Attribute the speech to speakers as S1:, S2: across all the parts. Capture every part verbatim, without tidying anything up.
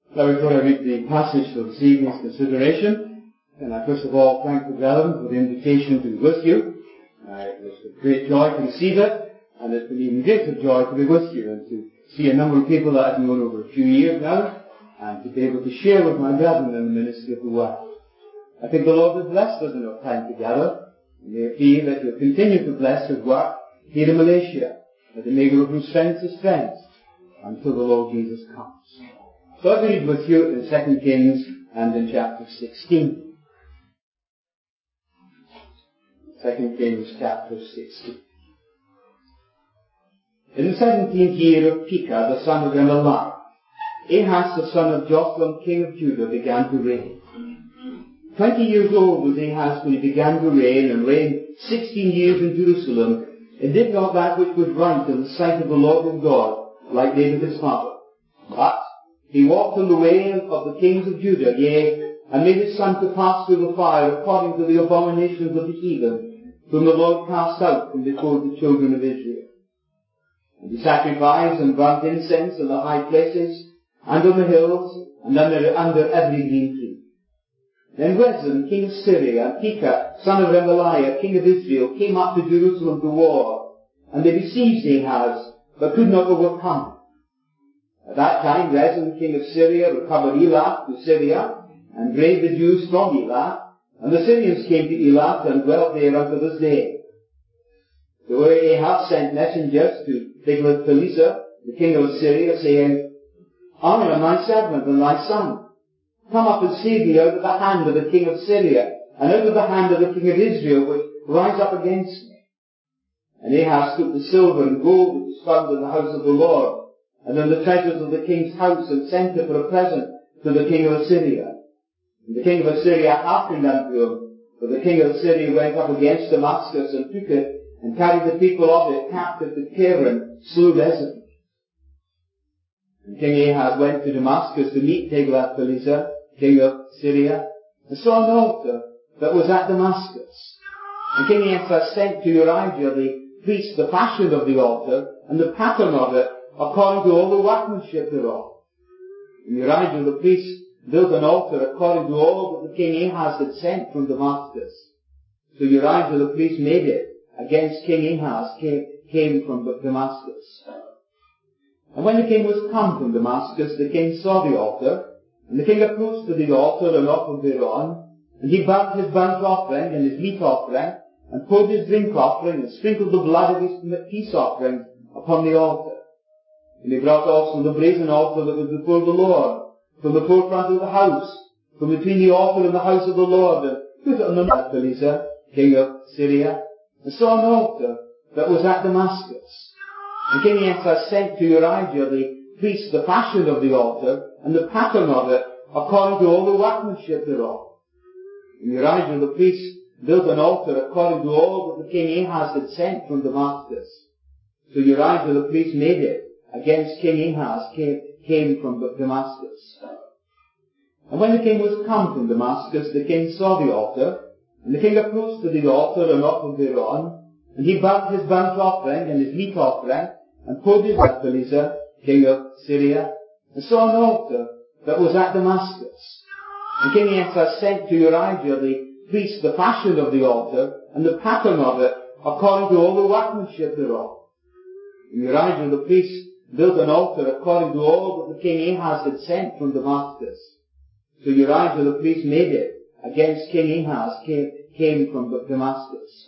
S1: Now, before I read the passage for this evening's consideration, can I first of all thank the brethren for the invitation to be with you. Uh, it was a great joy to receive it, and it's been even greater joy to be with you and to see a number of people that I've known over a few years now, and to be able to share with my brethren in the ministry of the word. I think the Lord has blessed us in our time together. May it be that He'll continue to bless His work here in Malaysia, that He may go from strength to strength until the Lord Jesus comes. So let me read with you in Second Kings and in chapter sixteen. Second Kings chapter sixteen. In the seventeenth year of Pekah, the son of Remaliah, Ahaz the son of Jotham, king of Judah, began to reign. Twenty years old was Ahaz when he began to reign, and reigned sixteen years in Jerusalem, and did not that which was right in the sight of the Lord his God, like David his father. But he walked in the way of the kings of Judah, yea, and made his son to pass through the fire, according to the abominations of the heathen, whom the Lord cast out from before the children of Israel. And he sacrificed and burnt incense in the high places, and on the hills, and under, under every green tree. Then Rezin, king of Syria, and Pekah, son of Remaliah, king of Israel, came up to Jerusalem to war, and they besieged Ahaz, but could not overcome him. At that time, Rezin, king of Syria, recovered Elath to Syria, and drave the Jews from Elath, and the Syrians came to Elath, and dwelt there unto this day. So Ahaz sent messengers to Tiglath-Pileser, the king of Syria, saying, I am thy servant and thy son. Come up and save me out of the hand of the king of Syria, and out of the hand of the king of Israel, which rise up against me. And Ahaz took the silver and gold that was found in the house of the Lord, and in the treasures of the king's house, and sent it for a present to the king of Assyria. And the king of Assyria hearkened unto him, for the king of Assyria went up against Damascus, and took it, and carried the people of it captive to Kir, and slew Rezin. And King Ahaz went to Damascus to meet Tiglath-Pileser, king of Syria, and saw an altar that was at Damascus. And King Ahaz sent to Urijah the priest the fashion of the altar, and the pattern of it, according to all the workmanship thereof. And Urijah the priest built an altar according to all that the king Ahaz had sent from Damascus. So Urijah the priest made it against King Ahaz, came, came from Damascus. And when the king was come from Damascus, the king saw the altar, and the king approached to the altar and offered thereon, and he burnt his burnt offering and his meat offering, and poured his drink offering, and sprinkled the blood of his peace offering upon the altar. And he brought also the brazen altar that was before the Lord, from the forefront of the house, from between the altar and the house of the Lord, and put it on the Tiglath-Pileser, king of Syria, and saw an altar that was at Damascus. And King Ahaz sent to Urijah the priest the fashion of the altar, and the pattern of it, according to all the workmanship thereof. And Urijah the priest built an altar according to all that the king Ahaz had sent from Damascus. So Urijah the priest made it against King Ahaz, came, came from Damascus. And when the king was come from Damascus, the king saw the altar, and the king approached to the altar and offered thereon, and he burnt his burnt offering and his meat offering, and poured his Tiglath-Pileser, king of Syria, and saw an altar that was at Damascus. And King Ahaz sent to Urijah the priest the fashion of the altar, and the pattern of it, according to all the workmanship thereof. And Urijah the priest built an altar according to all that the king Ahaz had sent from Damascus. So Urijah the priest made it against King Ahaz, came, came from Damascus.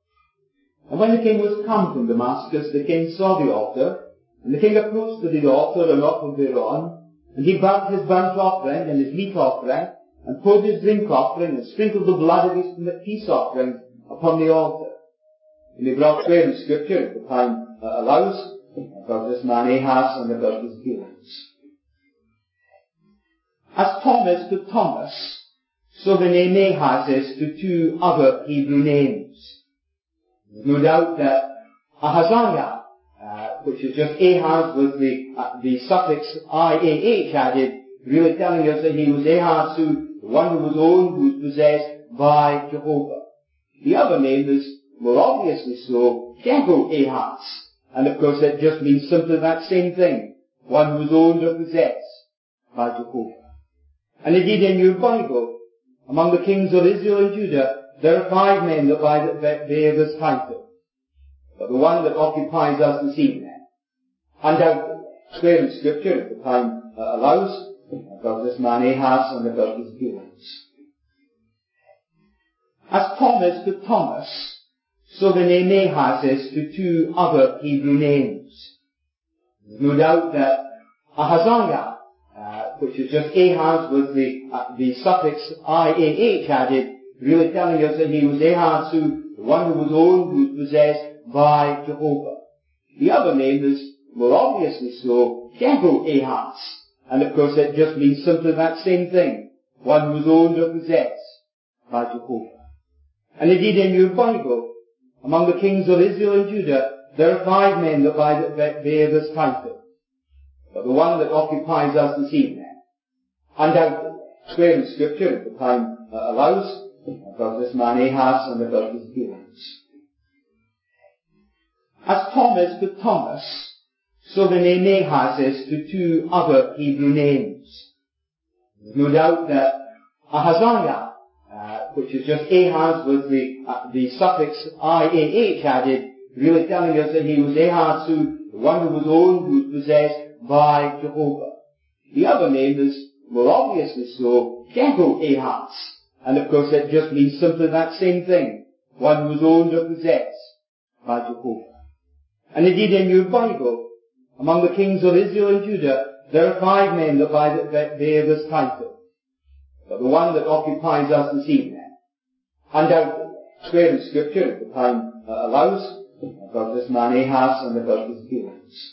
S1: And when the king was come from Damascus, the king saw the altar, and the king approached to the altar and offered thereon, and he burnt his burnt offering and his meat offering, and poured his drink offering, and sprinkled the blood of his peace offering upon the altar. And he brought prayer in Scripture, if the time uh, allows, about this man Ahaz and about his dealings. As Thomas to Thomas, so the name Ahaz is to two other Hebrew names. There's no doubt that Ahaziah, uh, which is just Ahaz with the uh, the suffix I A H added, really telling us that he was Ahaz, who, the one who was owned, who was possessed by Jehovah. The other name is, more obviously so, Jehoahaz. And of course it just means simply that same thing. One who was owned or possessed by Jehovah. And indeed in your Bible, among the kings of Israel and Judah, there are five men that bear this title. But the one that occupies us this evening, undoubtedly, clear in Scripture, if the time uh, allows, about this man Ahaz and about his doings. As Thomas to Thomas, so the name Ahaz is to two other Hebrew names. There's no doubt that Ahaziah, uh, which is just Ahaz with the, uh, the suffix I A H added, really telling us that he was Ahaz, who, the one who was owned, who was possessed by Jehovah. The other name is, more obviously so, Jehoahaz. And of course it just means simply that same thing. One who was owned or possessed by Jehovah. And indeed in your Bible, among the kings of Israel and Judah, there are five men that bear this title. But the one that occupies us this evening, undoubtedly, clear in Scripture, if the time uh, allows, about this man Ahaz and about his doings. As Thomas to Thomas, so the name Ahaz is to two other Hebrew names. There's no doubt that Ahaziah, uh, which is just Ahaz with the, uh, the suffix I A H added, really telling us that he was Ahaz, who, the one who was owned, who was possessed by Jehovah. The other name is, more obviously so, Jehoahaz. And of course it just means simply that same thing. One who was owned or possessed by Jehovah. And indeed in your Bible, among the kings of Israel and Judah, there are five men that bear this title. But the one that occupies us this evening, undoubtedly, clear in Scripture, if the time uh, allows, about this man Ahaz and about his doings.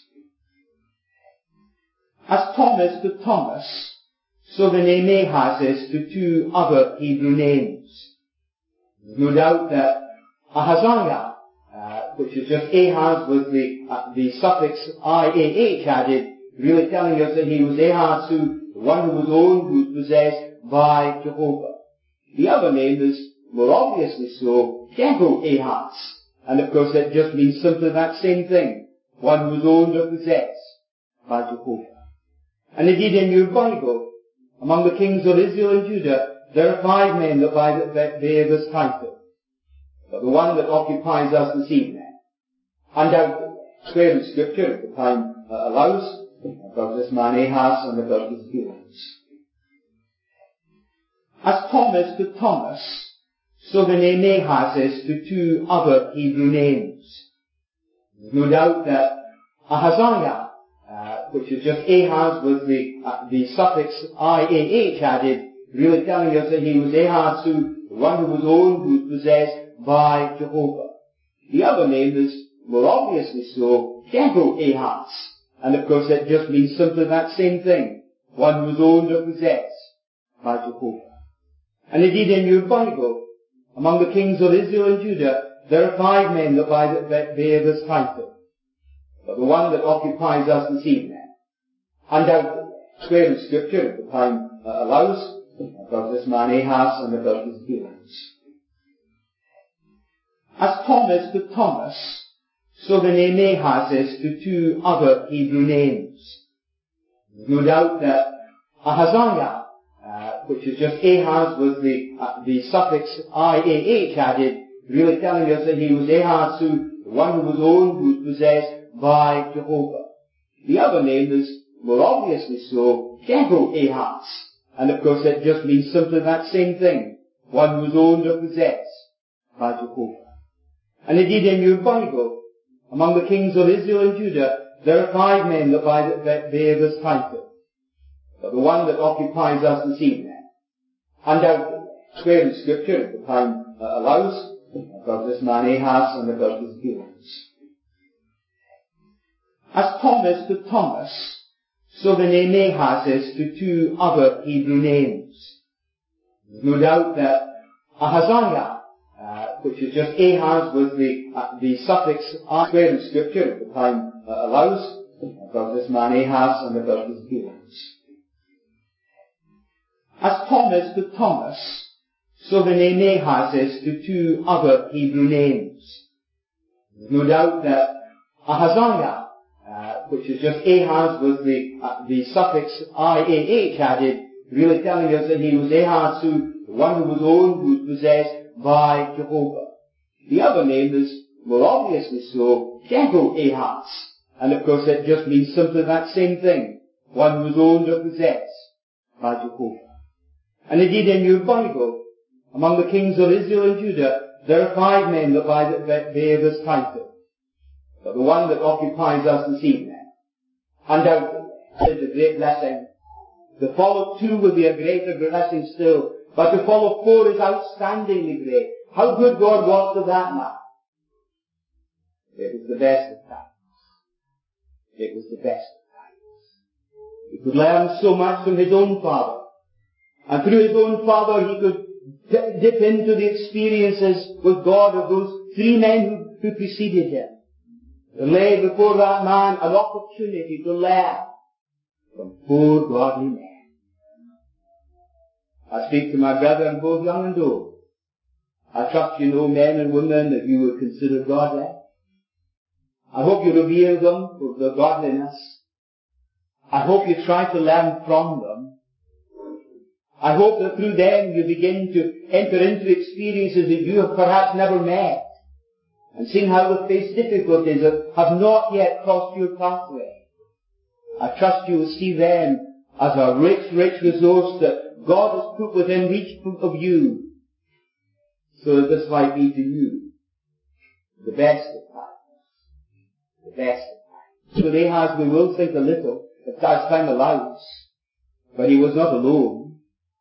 S1: As Thomas to Thomas, so the name Ahaz is to two other Hebrew names. There's no doubt that Ahaziah, uh, which is just Ahaz with the, uh, the suffix I A H added, really telling us that he was Ahaz, who, the one who was owned, who was possessed by Jehovah. The other name is, more obviously so, Jehoahaz. And of course it just means simply that same thing. One who was owned or possessed by Jehovah. And indeed in your Bible, among the kings of Israel and Judah, there are five men that bear this title. But the one that occupies us this evening, undoubtedly, clear in Scripture, if the time uh, allows, about this man Ahaz and about his doings. As Thomas to Thomas, so the name Ahaz is to two other Hebrew names. There's no doubt that Ahaziah, uh, which is just Ahaz with the, uh, the suffix I A H added, really telling us that he was Ahaz, who, the one who was owned, who was possessed by Jehovah. The other name is, more obviously so, Jehoahaz. And of course it just means simply that same thing. One who was owned or possessed by Jehovah. And indeed in your Bible, among the kings of Israel and Judah, there are five men that bear this title. But the one that occupies us this evening, undoubtedly, clear in Scripture, if the time uh, allows, about this man Ahaz and about his doings. As Thomas to Thomas, so the name Ahaz is to two other Hebrew names. There's no doubt that Ahaziah, uh, which is just Ahaz with the, uh, the suffix I A H added, really telling us that he was Ahaz, who, the one who was owned, who was possessed by Jehovah. The other name is, more obviously so, Jehoahaz. And of course it just means simply that same thing. One who was owned or possessed by Jehovah. And indeed in your Bible, among the kings of Israel and Judah, there are five men that bear this title. But the one that occupies us this evening, undoubtedly, clear in Scripture, if the time uh, allows, about this man Ahaz and about his doings. As Thomas to Thomas, so the name Ahaz is to two other Hebrew names. There's no doubt that Ahaziah, uh, which is just Ahaz with the, uh, the suffix I, clear in Scripture, if the time uh, allows, about this man Ahaz and about his doings. As Thomas to Thomas, so the name Ahaz is to two other Hebrew names. There's no doubt that Ahaziah, uh, which is just Ahaz with the, uh, the suffix I A H added, really telling us that he was Ahaz, who, one who was owned, who was possessed by Jehovah. The other name is, more obviously so, Jehoahaz. And of course it just means simply that same thing. One who was owned or possessed by Jehovah. And indeed in your Bible, among the kings of Israel and Judah, there are five men that bear this title. But the one that occupies us this evening, undoubtedly, is a great blessing. To follow two will be a greater blessing still, but to follow four is outstandingly great. How good God was to that man. It was the best of times. It was the best of times. He could learn so much from his own father. And through his own father he could d- dip into the experiences with God of those three men who, who preceded him. There lay before that man an opportunity to learn from four godly men. I speak to my brethren, both young and old. I trust you know men and women that you would consider godly. I hope you revere them for their godliness. I hope you try to learn from them. I hope that through them you begin to enter into experiences that you have perhaps never met, and seeing how they face difficulties that have not yet crossed your pathway. I trust you will see them as a rich, rich resource that God has put within each of you, so that this might be to you the best of times. The best of times. So Ahaz, we will think a little, if as time allows, but he was not alone.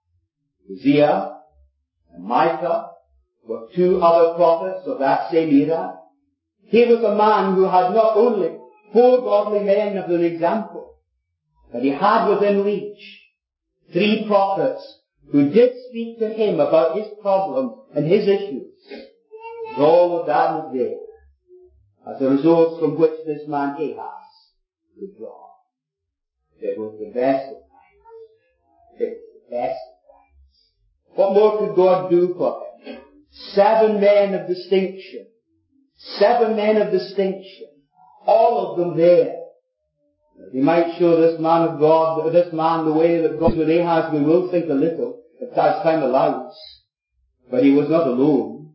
S1: Uzziah and Micah were two other prophets of that same era. He was a man who had not only four godly men of their example, but he had within reach three prophets who did speak to him about his problems and his issues. And all of that was there as a resource from which this man Ahaz would draw. It was the best of times. It was the best of times. What more could God do for him? Seven men of distinction. Seven men of distinction. All of them there. He might show this man of God, this man the way that God with Ahaz, we will think a little, if as time allows. But he was not alone.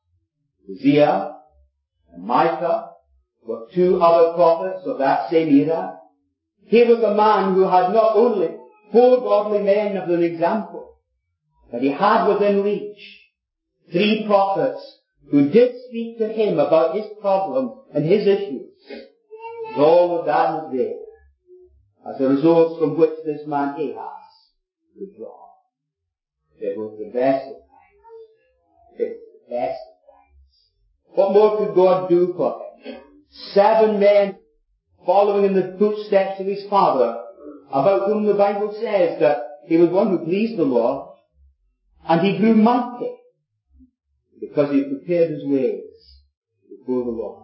S1: Uzziah and Micah were two other prophets of that same era. He was a man who had not only four godly men of their example, but he had within reach three prophets who did speak to him about his problems and his issues. And all of that was there as a resource from which this man Ahaz would draw. It was the best of times. It was the best of times. What more could God do for him? Seven men following in the footsteps of his father, about whom the Bible says that he was one who pleased the Lord, and he grew mighty because he prepared his ways before the Lord.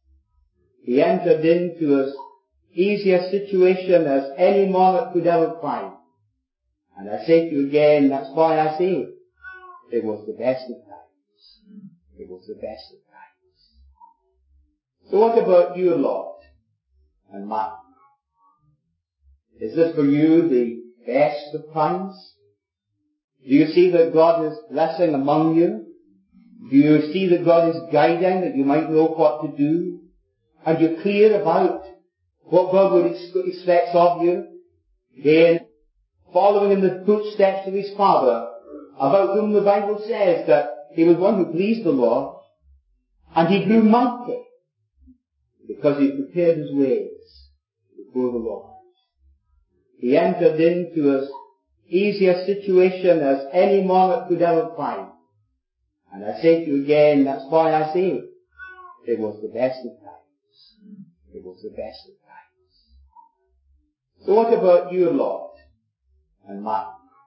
S1: He entered into as easy a situation as any monarch could ever find. And I say to you again, that's why I say it was the best of times. It was the best of times. So what about your lot and mine? Is this for you the best of times? Do you see that God is blessing among you? Do you see that God is guiding, that you might know what to do? Are you clear about what God would ex- expect of you? Again, following in the footsteps of his father, about whom the Bible says that he was one who pleased the Lord, and he grew mighty because he prepared his ways before the Lord. He entered into as easy a situation as any monarch could ever find. And I say to you again, that's why I say it was the best of times. It was the best of times. So what about your lot and mine?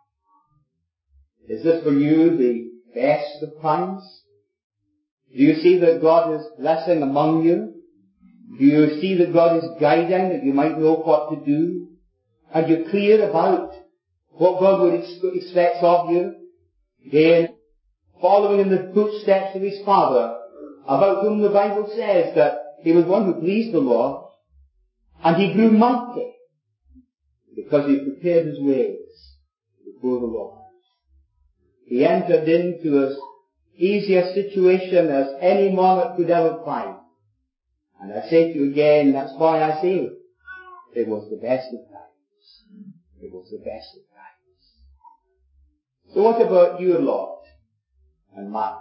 S1: Is this for you the best of times? Do you see that God is blessing among you? Do you see that God is guiding, that you might know what to do? Are you clear about what God would ex- expect of you? Again, following in the footsteps of his father, about whom the Bible says that he was one who pleased the Lord, And he grew mighty because he prepared his ways before the Lord. He entered into as easy a situation as any monarch could ever find. And I say to you again, that's why I say it was the best of times. It was the best of times. So what about your lot and mine?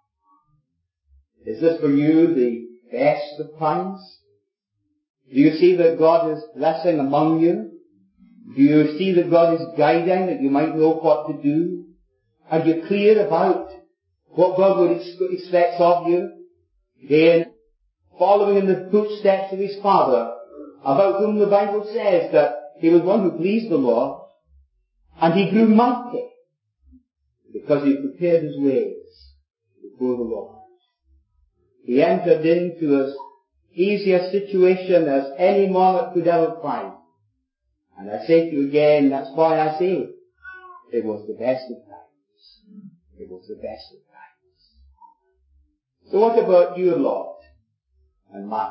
S1: Is this for you the best of times? Do you see that God is blessing among you? Do you see that God is guiding, that you might know what to do? Are you clear about what God would expect of you? Again, following in the footsteps of his Father, about whom the Bible says that he was one who pleased the Lord, and he grew mighty because he prepared his ways before the Lord. He entered into as easy a situation as any monarch could ever find. And I say to you again, that's why I say it was the best of times. It was the best of times. So what about your lot and mine?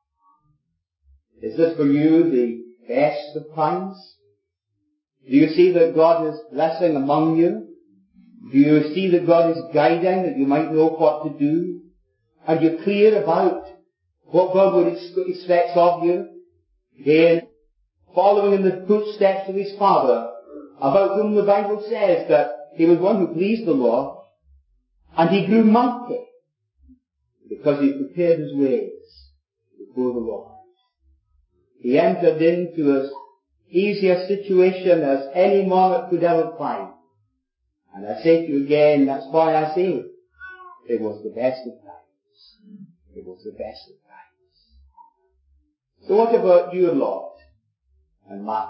S1: Is this for you the best of times? Do you see that God is blessing among you? Do you see that God is guiding, that you might know what to do? Are you clear about what God would expect of you? Again, following in the footsteps of his Father, about whom the Bible says that he was one who pleased the Lord, and he grew mighty because he prepared his ways before the Lord. He entered into as easy a situation as any monarch could ever find. And I say to you again, that's why I say it was the best of times. It was the best of times. So what about your lot and mine?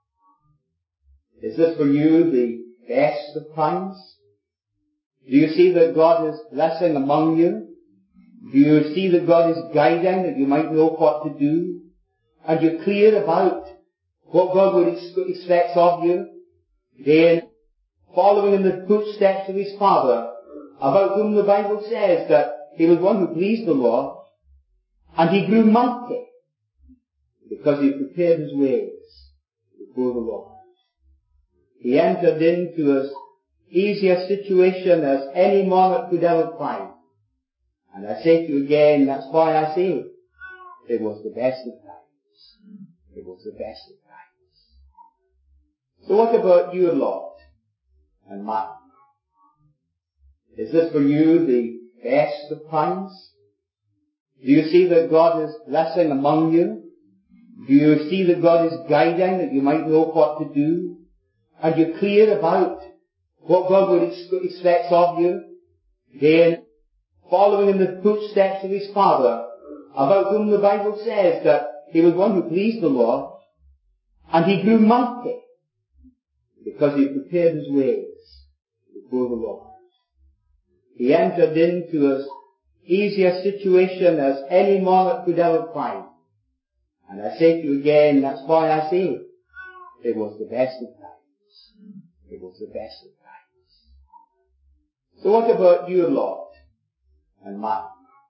S1: Is this for you the best of times? Do you see that God is blessing among you? Do you see that God is guiding, that you might know what to do? Are you clear about what God would expect of you? Again, following in the footsteps of his Father, about whom the Bible says that he was one who pleased the Lord, and he grew mighty because he prepared his ways before the Lord. He entered into as easy a situation as any monarch could ever find. And I say to you again, that's why I say it was the best of times. It was the best of times. So what about your lot and mine? Is this for you the best of times? Do you see that God is blessing among you? Do you see that God is guiding, that you might know what to do? Are you clear about what God would expect of you? Again, following in the footsteps of his Father, about whom the Bible says that he was one who pleased the Lord, and he grew mighty because he prepared his ways before the Lord. He entered into as easy a situation as any monarch could ever find. And I say to you again, that's why I say it was the best of times. It was the best of times. So what about your lot and mine?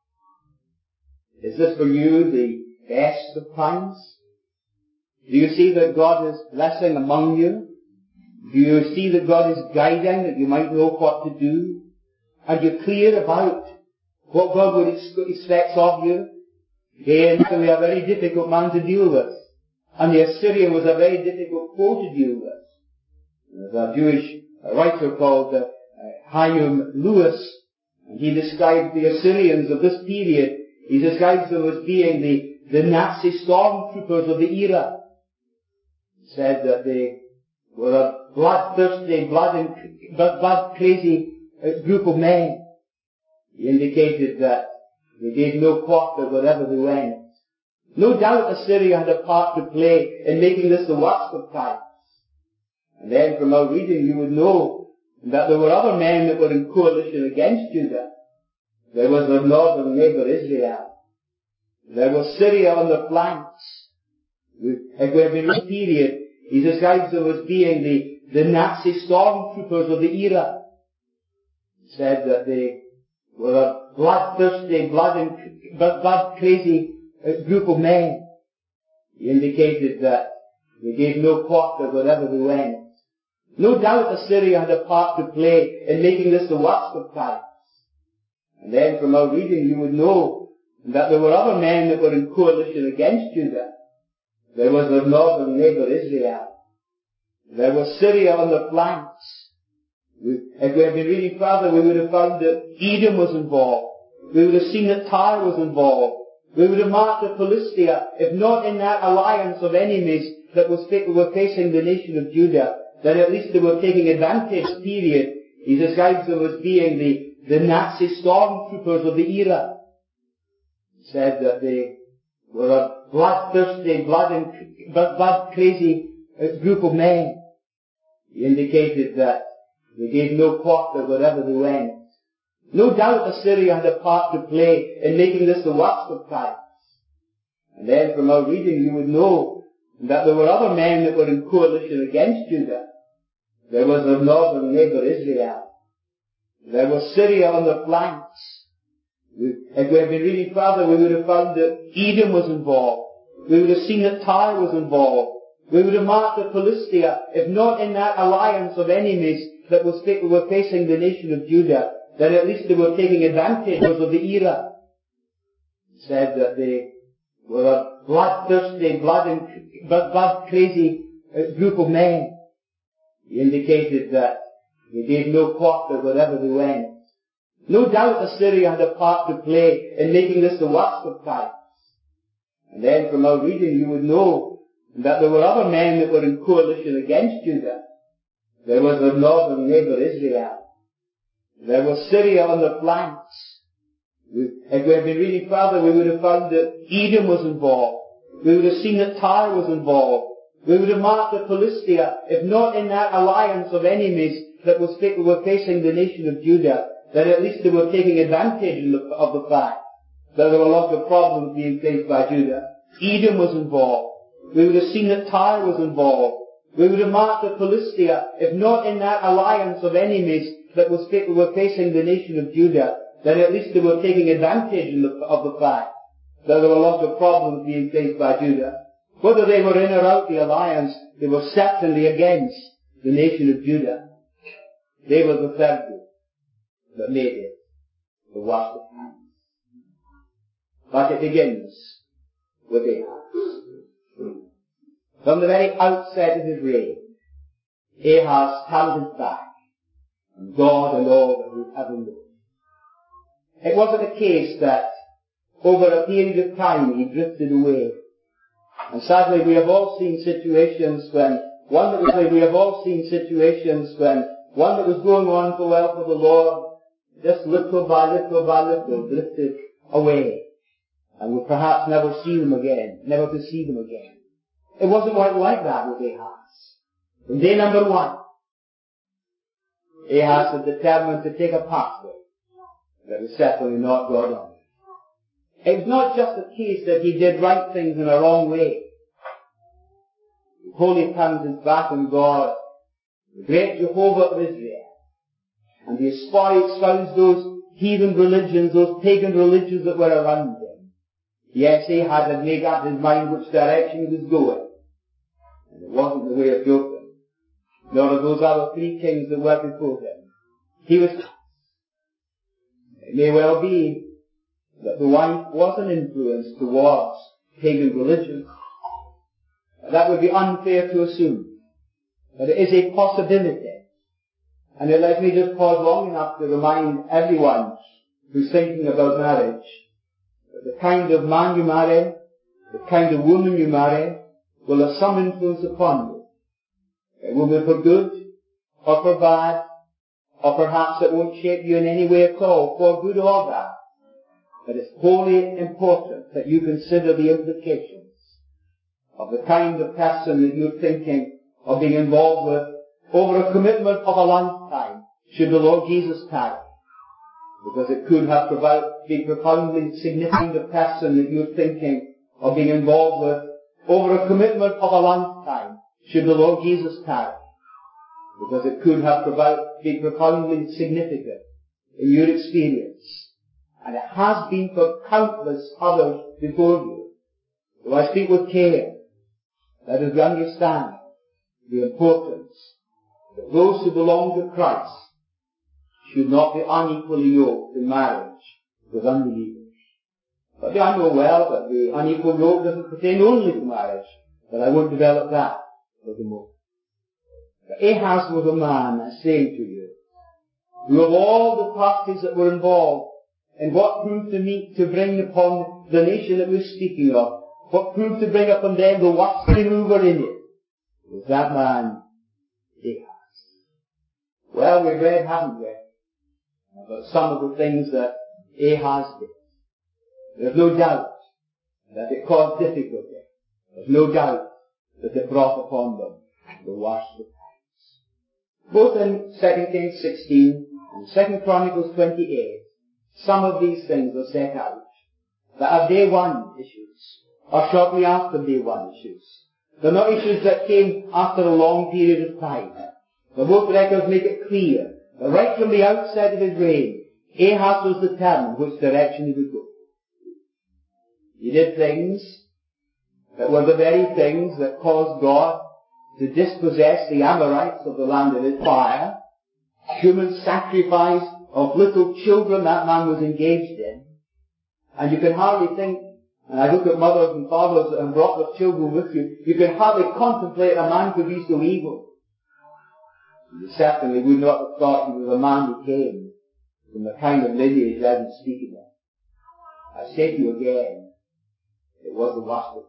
S1: Is this for you the best of times? Do you see that God is blessing among you? Do you see that God is guiding, that you might know what to do? Are you clear about what God would expect of you? Again, we are a very difficult man to deal with. And the Assyrian was a very difficult foe to deal with. There's a Jewish writer called uh, Chaim Lewis, and he described the Assyrians of this period. He describes them as being the, the Nazi stormtroopers of the era. He said that they were a bloodthirsty, blood, blood crazy group of men. He indicated that they gave no quarter wherever they went. No doubt Assyria had a part to play in making this the worst of times. And then from our reading you would know that there were other men that were in coalition against Judah. There was their northern neighbour Israel. There was Syria on the flanks. If we have been in this period, he describes them as being the, the Nazi stormtroopers of the era. He said that they were a bloodthirsty, blood, blood crazy group of men. He He indicated that they gave no quarter wherever they went. No doubt Assyria had a part to play in making this the worst of times. And then from our reading you would know that there were other men that were in coalition against Judah. There was their northern neighbour Israel. There was Syria on the flanks. If we had been reading further, we would have found that Edom was involved. We would have seen that Tyre was involved. We would have marked that Philistia, if not in that alliance of enemies that was were facing the nation of Judah, then at least they were taking advantage of this period. He describes them as being the, the Nazi stormtroopers of the era. He said that they were a bloodthirsty, blood blood crazy group of men. He indicated that they gave no quarter wherever they went. No doubt Assyria had a part to play in making this the worst of times. And then from our reading you would know that there were other men that were in coalition against Judah. There was their northern neighbour Israel. There was Syria on the flanks. If we had been reading further, we would have found that Edom was involved. We would have seen that Tyre was involved. We would have marked that Philistia, if not in that alliance of enemies that was were facing the nation of Judah, then at least they were taking advantage of the era. He said that they were a bloodthirsty, blood and blood crazy group of men. He indicated that they gave no quarter wherever they went. No doubt Assyria had a part to play in making this the worst of times. And then from our reading you would know that there were other men that were in coalition against Judah. There was their northern neighbour Israel. There was Syria on the flanks. If we had been reading further, we would have found that Edom was involved. We would have seen that Tyre was involved. We would have marked that Philistia, if not in that alliance of enemies that was were facing the nation of Judah, then at least they were taking advantage of the fact that there were lots of problems being faced by Judah. Edom was involved. We would have seen that Tyre was involved. We would have marked that Philistia, if not in that alliance of enemies that was were facing the nation of Judah, then at least they were taking advantage of the fact that there were lots of problems being faced by Judah. Whether they were in or out the alliance, they were certainly against the nation of Judah. They were the third group that made it the worst of times. But it begins with Ahaz. From the very outset of his reign, Ahaz turned his back on God and all that he ever known. It wasn't a case that over a period of time he drifted away. And sadly we have all seen situations when one that was, we have all seen situations when one that was going on so well for the Lord, just little by little by little drifted away. And would perhaps never see them again, never to see them again. It wasn't quite like that with Ahaz. From day number one, Ahaz had determined to take a pathway that was certainly not God honoring. It was not just a case that he did right things in a wrong way. He wholly turned his back on God, the great Jehovah of Israel, and he espoused those heathen religions, those pagan religions that were around him. Yes, Ahaz had made up his mind which direction he was going. And it wasn't the way of Jotham, nor of those other three kings that were before him. He was, it may well be that the wife was an influence towards pagan religion. That would be unfair to assume. But it is a possibility. And it let me just pause long enough to remind everyone who's thinking about marriage that the kind of man you marry, the kind of woman you marry, will have some influence upon you. It will be for good, or for bad, or perhaps it won't shape you in any way at all, for good or bad. But it's wholly important that you consider the implications of the kind of person that you're thinking of being involved with over a commitment of a lifetime, should the Lord Jesus tarry. Because it could have been profoundly significant the person that you're thinking of being involved with over a commitment of a lifetime, should the Lord Jesus tarry. Because it could have been profoundly significant in your experience. And it has been for countless others before you. So I speak with care that as we understand the importance that those who belong to Christ should not be unequally yoked in marriage with unbelievers. But I know well that the unequal yoke doesn't pertain only to marriage, but I won't develop that for the moment. But Ahaz was a man, I'm saying to you, who of all the parties that were involved in what proved to meet to bring upon the nation that we're speaking of, what proved to bring upon them the worst mover in it, was that man, Ahaz. Well, we've read, haven't we, about some of the things that Ahaz did. There's no doubt that it caused difficulty. There's no doubt that it brought upon them the worst of times. Both in Second Kings sixteen and Second Chronicles twenty-eight, some of these things are set out that are day one issues, or shortly after day one issues. They're not issues that came after a long period of time. The both records make it clear that right from the outset of his reign, Ahaz was determined which direction he would go. He did things that were the very things that caused God to dispossess the Amorites of the land of his fire. Human sacrifice of little children that man was engaged in. And you can hardly think, and I look at mothers and fathers that have brought their children with you, you can hardly contemplate a man could be so evil. You certainly would not have thought he was a man who came from the kind of lineage I was speaking of. I say to you again, it was the worst of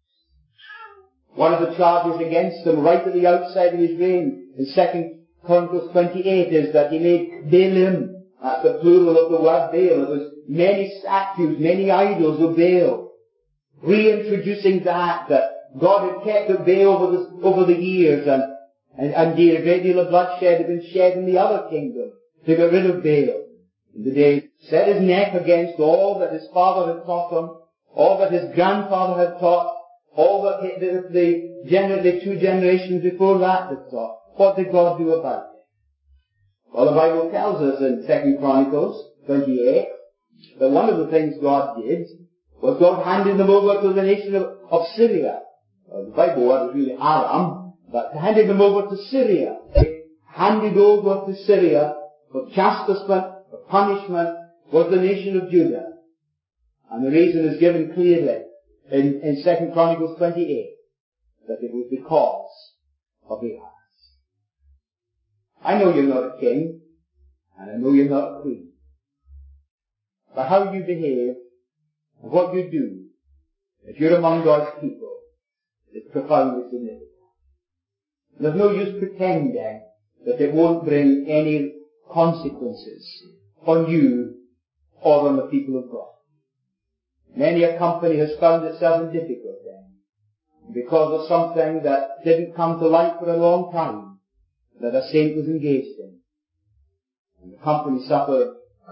S1: times. One of the charges against him right at the outset of his reign in Second Chronicles twenty-eight is that he made Baalim, that's the plural of the word Baal. It was many statues, many idols of Baal. Reintroducing that, that God had kept at bay over the, over the years, and, and, and a great deal of bloodshed had been shed in the other kingdom to get rid of Baal. And the day set his neck against all that his father had taught him, all that his grandfather had taught, all that the, the, gener- the two generations before that had taught. What did God do about it? Well, the Bible tells us in Second Chronicles twenty-eight that one of the things God did was God handed them over to the nation of, of Syria. Well, the Bible word is really Aram, but handed them over to Syria. They handed over to Syria for chastisement, for punishment, was the nation of Judah. And the reason is given clearly in, in Second Chronicles twenty-eight, that it was because of Ahaz. I know you're not a king, and I know you're not a queen. But how you behave, and what you do, if you're among God's people, is profoundly significant. There's no use pretending that it won't bring any consequences on you or on the people of God. Many a company has found itself in difficulty because of something that didn't come to light for a long time that a saint was engaged in. And the company suffered.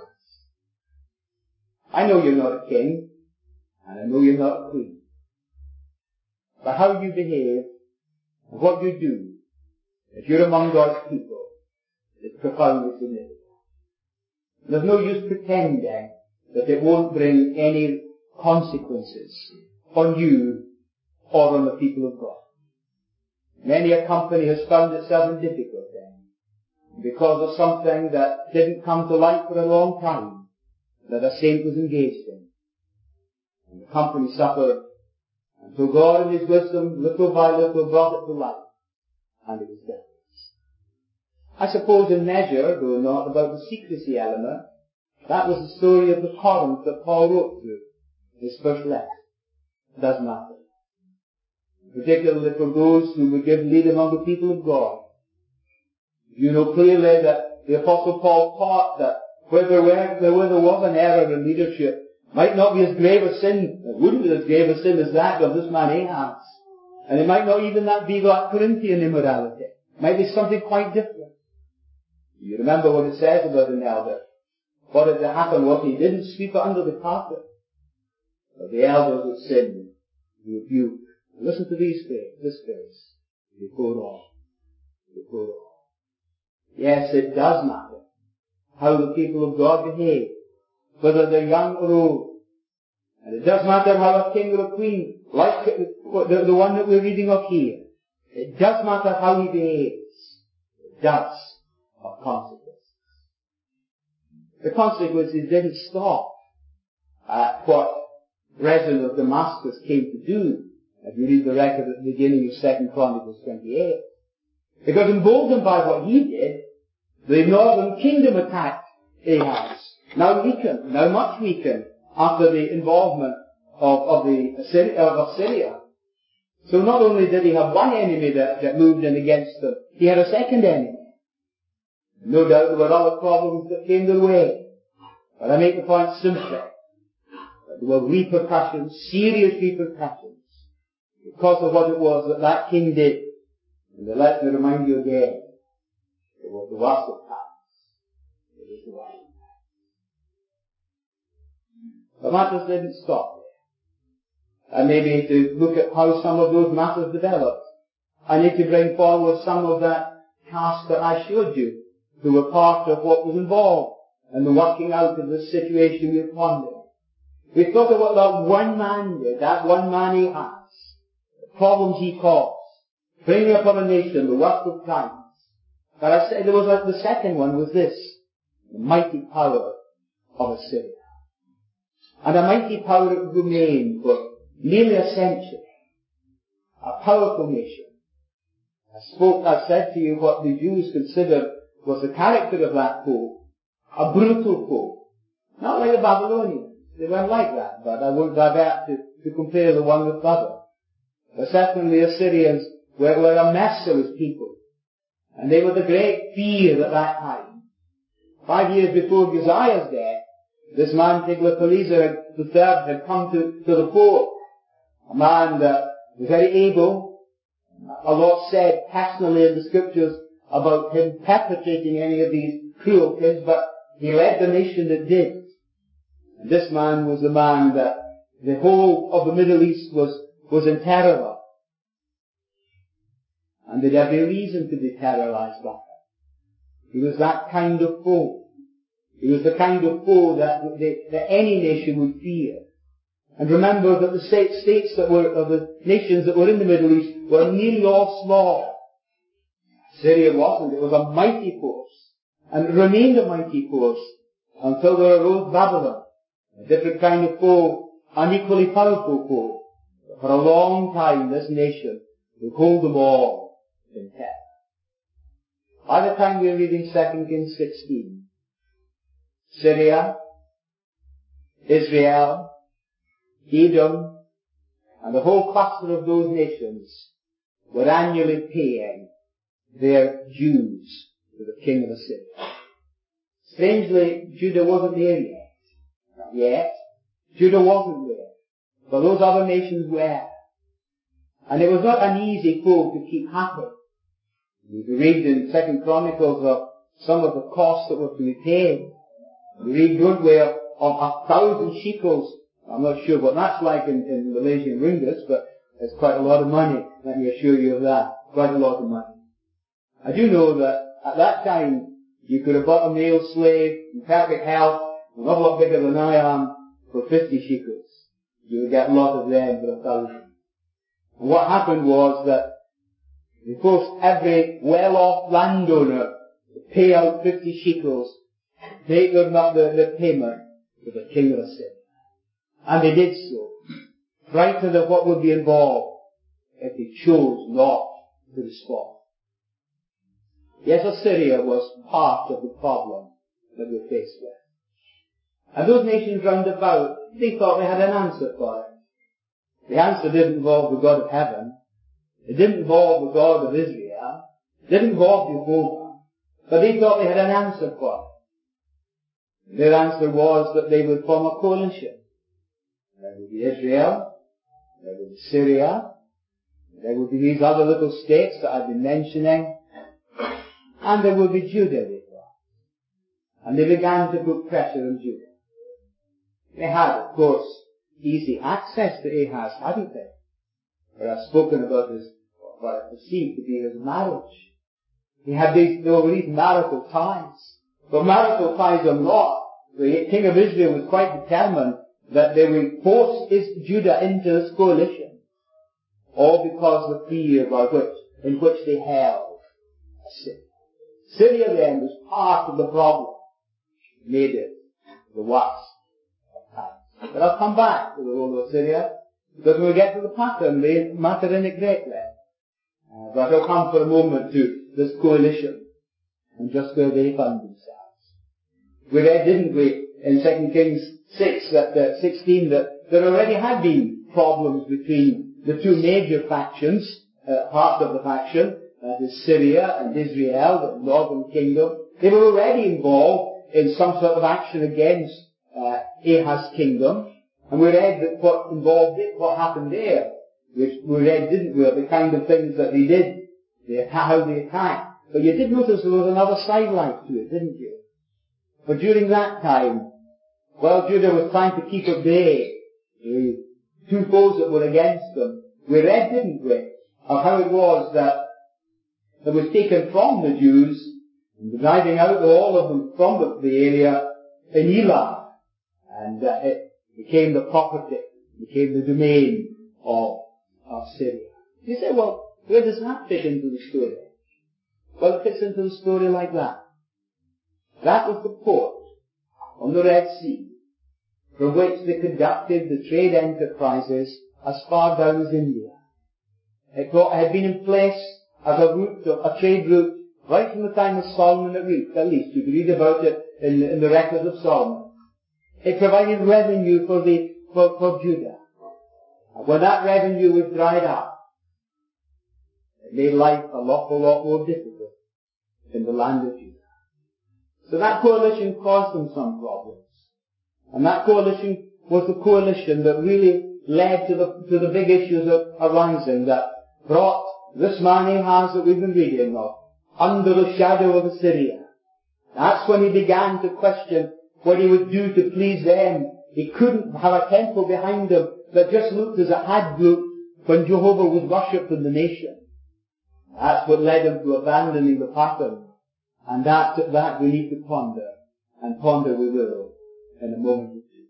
S1: I know you're not a king, and I know you're not a queen. But how you behave, and what you do, if you're among God's people, is profoundly significant. There's no use pretending that it won't bring any consequences on you or on the people of God. Many a company has found itself in difficulty because of something that didn't come to light for a long time that a saint was engaged in. And the company suffered until God in His wisdom, little by little, brought it to light. And it was dead. I suppose in measure, though not about the secrecy element, that was the story of the Corinth that Paul wrote through his first letter. It doesn't matter. Particularly for those who would give lead among the people of God. You know clearly that the Apostle Paul taught that where there, were, where there was an error in leadership, might not be as grave a sin, it wouldn't be as grave a sin as that of this man Ahaz. And it might not even that be that Corinthian immorality. It might be something quite different. You remember what it says about an elder. What had to happen was he didn't sweep it under the carpet. But the elders that sinned, he rebuked. Listen to these things, this phrase. Before all. Before all. Yes, it does matter how the people of God behave, whether they're young or old. And it does matter how a king or a queen, like the, the one that we're reading of here. It does matter how he behaves. It does have consequences. The consequences didn't stop at what Rezin of Damascus came to do. If you read the record at the beginning of Second Chronicles twenty-eight. Because emboldened by what he did, the northern kingdom attacked Ahaz. Now weakened, now much weakened, after the involvement of, of, the Assyria, of Syria. So not only did he have one enemy that, that moved in against them, he had a second enemy. No doubt there were other problems that came their way. But I make the point simply. That there were repercussions, serious repercussions, because of what it was that that king did. And let me remind you again, it was the worst of times. It was the worst of times. But matters didn't stop there. And maybe to look at how some of those matters developed, I need to bring forward some of that cast that I showed you, who were part of what was involved in the working out of this situation we're pondering. We thought of what that one man did, that one man he has, the problems he caused, bringing upon a nation the worst of times. But I said there was a, the second one was this, the mighty power of Assyria. And a mighty power that would remain for nearly a century. A powerful nation. I spoke, I said to you what the Jews considered was the character of that foe. A brutal foe. Not like the Babylonians. They weren't like that, but I won't divert to, to compare the one with the other. But certainly the Assyrians were, were a merciless people. And they were the great fear at that time. Five years before Uzziah's death, this man Tiglath-Pileser the third had come to, to the fore. A man that was very able. A lot said personally in the scriptures about him perpetrating any of these cruelties, but he led the nation that did. And this man was the man that the whole of the Middle East was, was in terror of. And they'd every reason to be terrorized by him. He was that kind of foe. He was the kind of foe that, the, that any nation would fear. And remember that the state, states that were, or the nations that were in the Middle East were nearly all small. Syria wasn't. It was a mighty force. And it remained a mighty force until there arose Babylon. A different kind of foe, an equally powerful foe. But for a long time this nation would hold them all in terror. By the time we are reading Second Kings sixteen, Syria, Israel, Edom, and the whole cluster of those nations were annually paying their dues to the king of Assyria. Strangely, Judah wasn't there yet. Not yet. Judah wasn't there. But those other nations were. And it was not an easy foe to keep happy. We read in Second Chronicles of some of the costs that were to be paid. We read, don't we, of a thousand shekels. I'm not sure what that's like in, in Malaysian ringgits, but it's quite a lot of money. Let me assure you of that. Quite a lot of money. I do know that at that time, you could have bought a male slave in perfect health, an awful lot bigger than I am, for fifty shekels. You would get a lot of them for a thousand. And what happened was that they forced every well-off landowner to pay out fifty shekels, make their, the, the payment to the king of Assyria. And they did so, frightened of what would be involved if they chose not to respond. Yes, Assyria was part of the problem that we're faced with. And those nations round about, they thought they had an answer for it. The answer didn't involve the God of heaven. It didn't involve the God of Israel. It didn't involve Jehovah. But they thought they had an answer for it. Their answer was that they would form a coalition. There would be Israel. There would be Syria. There would be these other little states that I've been mentioning. And there would be Judah, they thought. And they began to put pressure on Judah. They had, of course, easy access to Ahaz, hadn't they? But I've spoken about his, what I perceived to be his marriage. He had these, there were these marital ties. But marital ties or not, the king of Israel was quite determined that they would force Judah into this coalition. all because of the fear by which, in which they held Syria. Syria then was part of the problem, made it the worst of times. But I'll come back to the role of Syria, because when we get to the pattern, they matter in it greatly. Uh, but I'll come for a moment to this coalition and just where they found themselves. We read, didn't we, in Second Kings six, that, uh, sixteen, that there already had been problems between the two major factions, uh, part of the faction, that is Syria and Israel, the northern kingdom. They were already involved in some sort of action against uh, Ahaz's kingdom. And we read that what involved it, what happened there. We, we read, didn't we, the kind of things that they did, the, how they attacked. But you did notice there was another sidelight to it, didn't you? But during that time, while Judah was trying to keep at bay the two foes that were against them, we read, didn't we, of how it was that it was taken from the Jews, and the driving out of all of them from the, the area in Elah, and uh, it became the property, became the domain of, of Syria. You say, well, where does that fit into the story? Well, it fits into the story like that. That was the port on the Red Sea from which they conducted the trade enterprises as far down as India. It had been in place as a route, a trade route, right from the time of Solomon at least. At least you can read about it in, in the records of Solomon. It provided revenue for the for, for Judah. And when that revenue was dried up, it made life a lot, a lot more difficult in the land of Judah. So that coalition caused them some problems. And that coalition was the coalition that really led to the to the big issues of arising, that brought this man Ahaz that we've been reading of under the shadow of Assyria. That's when he began to question what he would do to please them. He couldn't have a temple behind him that just looked as it had looked when Jehovah was worshipped in the nation. That's what led him to abandoning the pattern. And that, that we need to ponder. And ponder we will in a moment or two.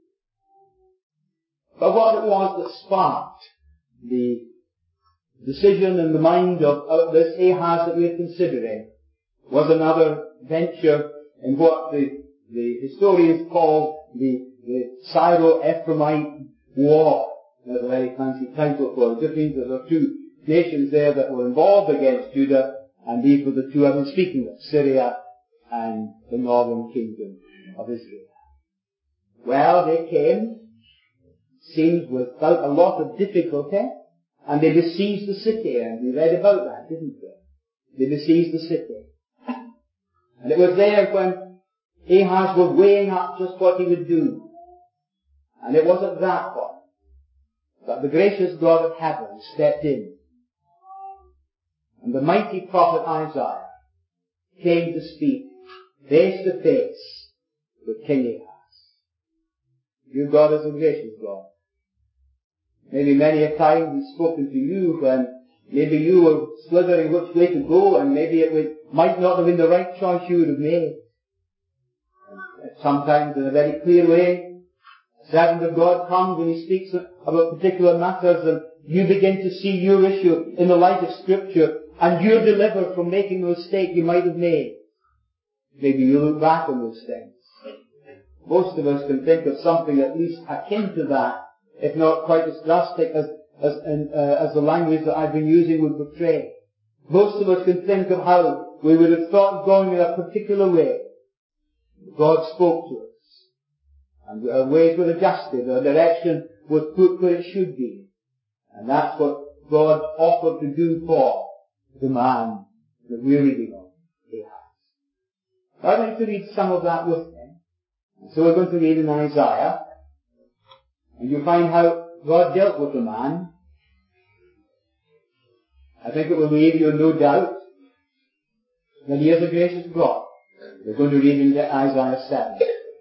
S1: But what it was that sparked the decision in the mind of, of this Ahaz that we are considering was another venture in what the, the historians call the, the Syro-Ephraimite War. That's a very fancy title for it. It just means that there are two nations there that were involved against Judah, and these were the two I've been speaking of, Syria and the northern kingdom of Israel. Well, they came, seems without a lot of difficulty, and they besieged the city, and we read about that, didn't we? They besieged the city. And it was there when Ahaz was weighing up just what he would do. And it was at that point that the gracious God of heaven stepped in. And the mighty prophet Isaiah came to speak face to face with King Ahaz. Your God is a gracious God. Maybe many a time He's spoken to you when maybe you were slithering which way to go, and maybe it would, might not have been the right choice you would have made. And sometimes in a very clear way, a servant of God comes and he speaks about particular matters, and you begin to see your issue in the light of Scripture, and you're delivered from making the mistake you might have made. Maybe you look back on those things. Most of us can think of something at least akin to that, if not quite as drastic as as, in, uh, as the language that I've been using would portray. Most of us can think of how we would have thought going in a particular way. God spoke to us, and our ways were adjusted, our direction was put where it should be. And that's what God offered to do for the man that we're reading of, Ahaz. I'd like to read some of that with him. So we're going to read in Isaiah, and you'll find how God dealt with the man. I think it will leave you in no doubt that He is a gracious God. We're going to read in Isaiah seven.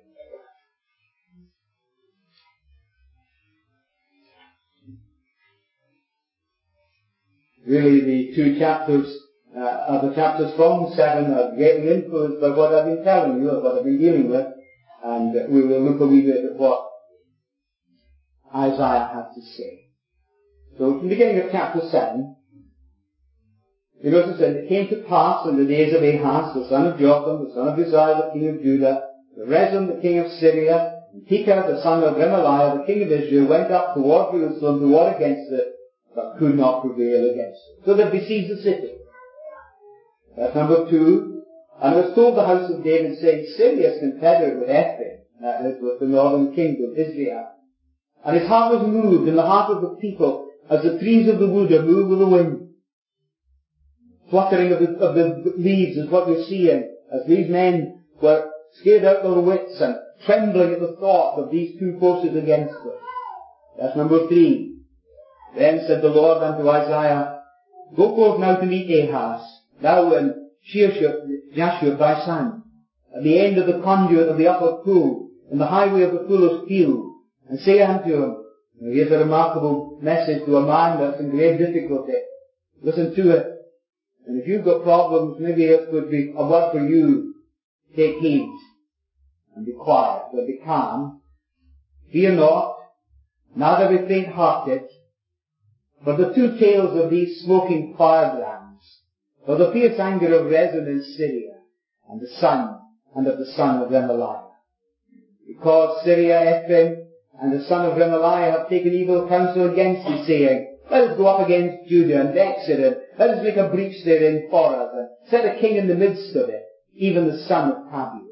S1: Really, the two chapters, uh, are the chapters from seven are greatly influenced by what I've been telling you, what I've been dealing with, and we will look a wee bit at what Isaiah had to say. So from the beginning of chapter seven, you notice that it came to pass in the days of Ahaz, the son of Jotham, the son of Uzziah, the king of Judah, the Rezin, the king of Syria, and Pekah, the son of Remaliah, the king of Israel, went up toward Jerusalem to war against it, but could not prevail against it. So they besieged the city. That's number two. And it was told the house of David, saying, Syria is confederate with Ephraim, that is, with the northern kingdom, Israel. And his heart was moved, and the heart of the people, as the trees of the wood are moved with the wind. Fluttering of the, of the leaves is what you're seeing, as these men were scared out of their wits and trembling at the thought of these two forces against them. That's number three. Then said the Lord unto Isaiah, Go forth now to meet Ahaz, thou and Shear-Jashub thy son, at the end of the conduit of the upper pool, in the highway of the fuller's field, and say unto him, now here's a remarkable message to a man that's in great difficulty. Listen to it. And if you've got problems, maybe it would be a word for you. Take heed and be quiet, but be calm. Fear not, neither be faint-hearted, for the two tails of these smoking firebrands, for the fierce anger of Rezin in Syria, and the son, and of the son of Remaliah. Because Syria, Ephraim, and the son of Remaliah have taken evil counsel against thee, saying, Let us go up against Judah and vex it, and let us make a breach therein for us, and set a king in the midst of it, even the son of Tabeel.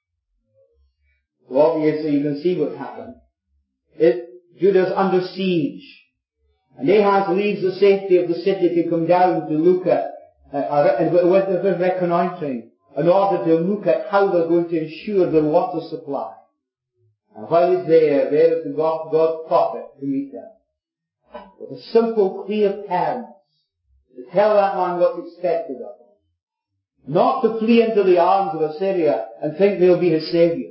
S1: So obviously you can see what happened. It, Judah's under siege, and Ahaz leaves the safety of the city to come down to look at, uh, and with, with reconnoitering, in order to look at how they're going to ensure their water supply. And while he's there, there is the God, God's prophet to meet them. With a simple, clear terms, to tell that man what's expected of him. Not to flee into the arms of Assyria and think they'll be his saviour.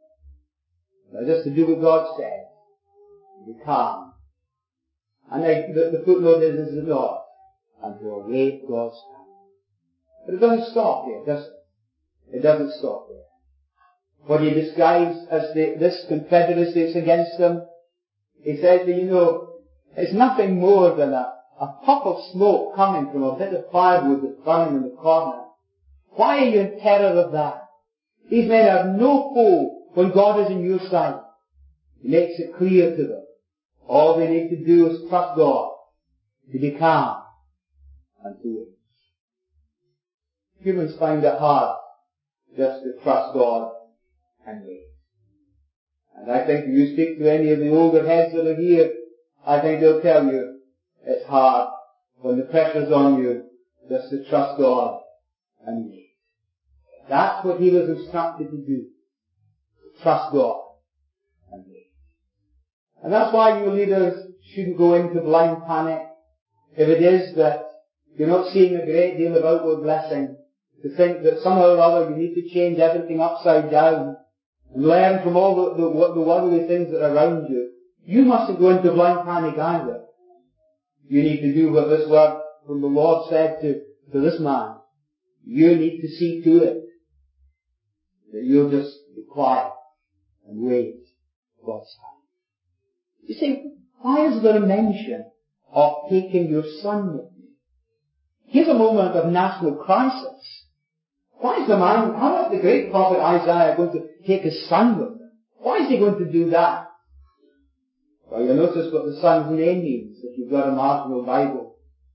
S1: But just to do what God said. Be calm. And I, the, the footnote is, is the Lord. And to await God's time. But it doesn't stop there, does it? It doesn't stop there. What he describes as the, this confederacy is against them, he says that, you know, it's nothing more than a, a puff of smoke coming from a bit of firewood that's burning in the corner. Why are you in terror of that? These men have no foe when God is in your side. He makes it clear to them. All they need to do is trust God, to be calm, and to wait. Humans find it hard just to trust God and wait. And I think if you speak to any of the older heads that are here, I think they'll tell you it's hard when the pressure's on you just to trust God and wait. That's what he was instructed to do. Trust God and wait. And that's why you leaders shouldn't go into blind panic. If it is that you're not seeing a great deal of outward blessing, to think that somehow or other you need to change everything upside down and learn from all the, the, the worldly things that are around you. You mustn't go into blind panic either. You need to do what this word from the Lord said to, to this man. You need to see to it that you'll just be quiet and wait God's time. You say, why is there a mention of taking your son with me? Here's a moment of national crisis. Why is the man, how is the great prophet Isaiah going to take his son with him? Why is he going to do that? Well, you'll notice what the son's name means if you've got a marginal Bible.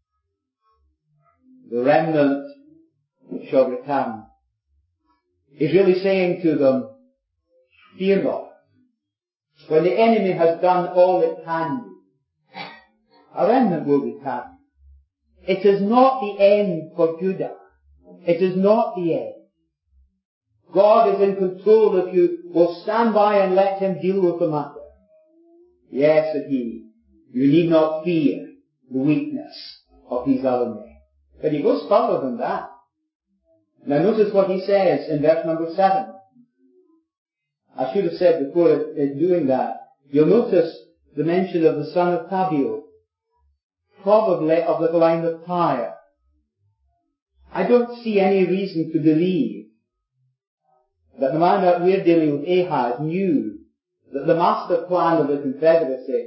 S1: The remnant shall return. He's really saying to them, fear not. When the enemy has done all it can do, a remnant will return. It is not the end for Judah. It is not the end. God is in control if you will stand by and let him deal with the matter. Yes, said he, you need not fear the weakness of these other men. But he goes further than that. Now notice what he says in verse number seven. I should have said before it, it doing that, you'll notice the mention of the son of Tabeel, probably of the line of Tyre. I don't see any reason to believe that the man that we're dealing with, Ahaz, knew that the master plan of the confederacy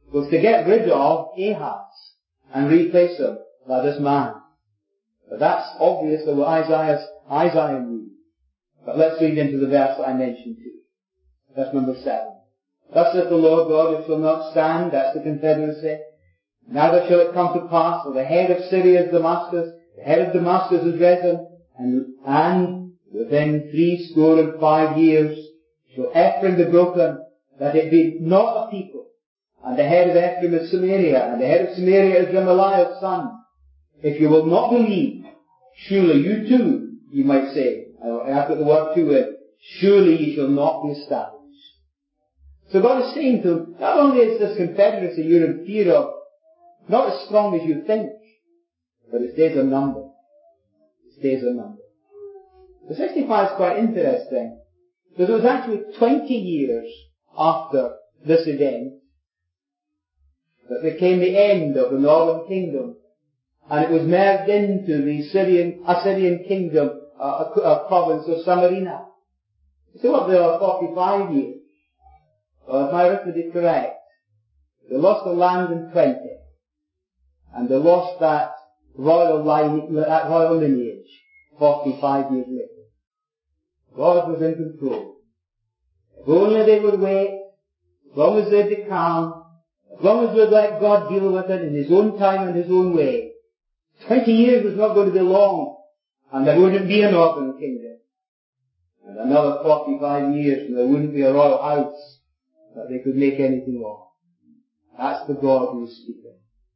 S1: was to get rid of Ahaz and replace him by this man. But that's obviously what Isaiah, Isaiah knew. But let's read into the verse that I mentioned to you. Verse number seven. Thus saith the Lord God, it shall not stand, that's the confederacy. Neither shall it come to pass, for the head of Syria is Damascus, the head of Damascus is Rezin, and, and within three score and five years shall Ephraim be broken, that it be not a people. And the head of Ephraim is Samaria, and the head of Samaria is Remaliah's son. If you will not believe, surely you too, you might say, I put the word to it, surely you shall not be established. So God is saying to him, not only is this confederacy you're in fear of not as strong as you think, but its days are numbered. Its days are numbered. The sixty-five is quite interesting, because it was actually twenty years after this event that there came the end of the northern kingdom, and it was merged into the Syrian, Assyrian kingdom, uh, a, a province of Samarina. So what, there are forty-five years. Well, if my arithmetic is correct, they lost the land in twenty, and they lost that royal line, that royal lineage, forty-five years later. God was in control. If only they would wait, as long as they'd be calm, as long as they'd let God deal with it in His own time and His own way, twenty years was not going to be long, and there wouldn't be a northern kingdom. And another forty-five years, and there wouldn't be a royal house that they could make anything of. That's the God who is speaking.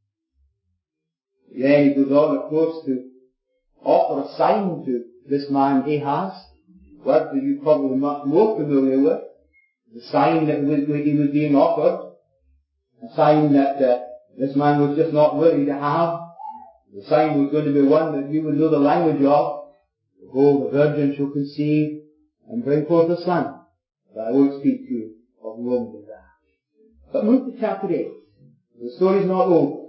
S1: Then he goes on, of course, to offer a sign to this man Ahaz, word that you're probably much more familiar with. The sign that he was being offered, a sign that uh, this man was just not willing to have. The sign was going to be one that you would know the language of. Behold, the virgin shall conceive and bring forth a son. But I won't speak to you of woman with that. But move to chapter eight. The story's not over.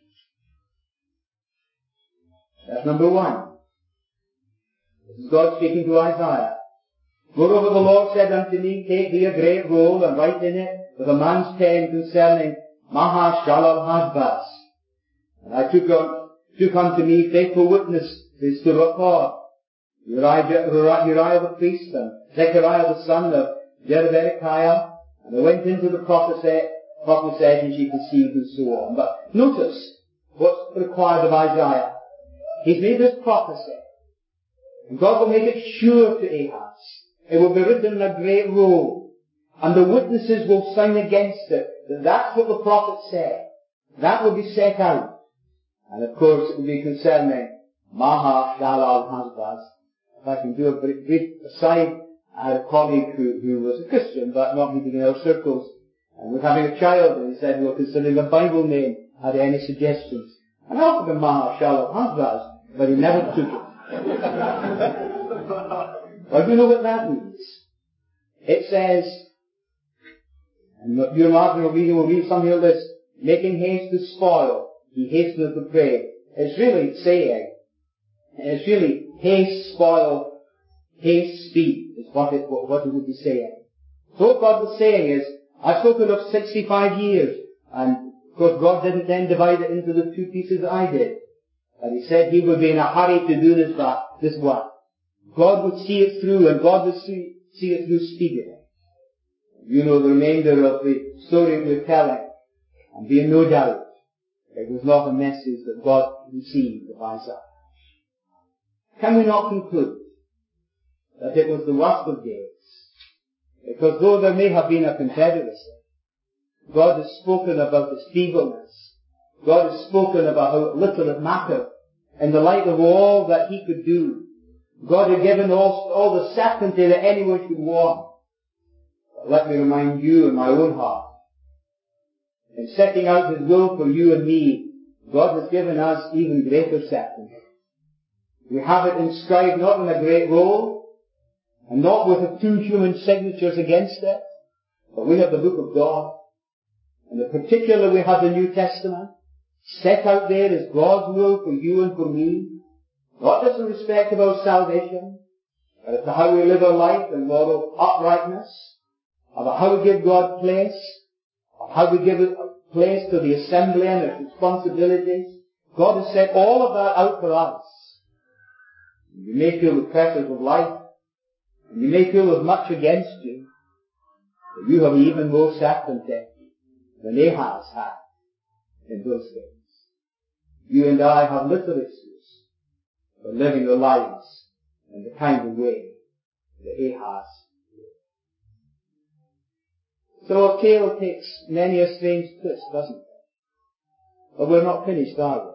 S1: That's number one. This is God speaking to Isaiah. Moreover, the Lord said unto me, take thee a great roll and write in it with a man's pen concerning Maha-shalal-Hashbaz. And I took, on, took unto me faithful witnesses to record Uriah, Uriah the priest and Zechariah the son of Jereberechiah. And I went into the prophetess, and she conceived and so on. But notice what's required of Isaiah. He's made this prophecy. And God will make it sure to Ahaz. It will be written in a great roll. And the witnesses will sign against it. That that's what the prophet said. That will be set out. And of course it will be concerning Maha-shalal-Hashbaz. If I can do a brief aside, I had a colleague who, who was a Christian, but not meeting in our circles, and was having a child, and he said, we were considering a Bible name. Had any suggestions? And I offered him Maha-shalal-Hashbaz, but he never took it. Well, do you know what that means? It says, and your marginal reading will read something like this, making haste to spoil, he hasteneth to pray. It's really saying, it's really haste, spoil, haste, speed, is what it, what it would be saying. So what God was saying is, I've spoken of sixty-five years, and of course God didn't then divide it into the two pieces that I did. And He said He would be in a hurry to do this, this work. God would see it through, and God would see, see it through speedily. You know the remainder of the story we're telling, and be in no doubt, it was not a message that God received of Isaiah. Can we not conclude that it was the worst of days? Because though there may have been a confederacy, God has spoken about its feebleness. God has spoken about how little it mattered in the light of all that He could do. God had given all, all the certainty that anyone could want. But let me remind you in my own heart, in setting out His will for you and me, God has given us even greater certainty. We have it inscribed not in a great roll, and not with two human signatures against it, but we have the book of God. And in particular we have the New Testament, set out there as God's will for you and for me, not just in respect of our salvation, but as to how we live our life in moral uprightness, about how we give God place, of how we give place to the assembly and its responsibilities. God has set all of that out for us. You may feel the pressures of life, and you may feel there's much against you, but you have even more certainty than Ahaz had in those days. You and I have little excuse for living our lives in the kind of way that Ahaz did. So our tale takes many a strange twist, doesn't it? But we're not finished, are we?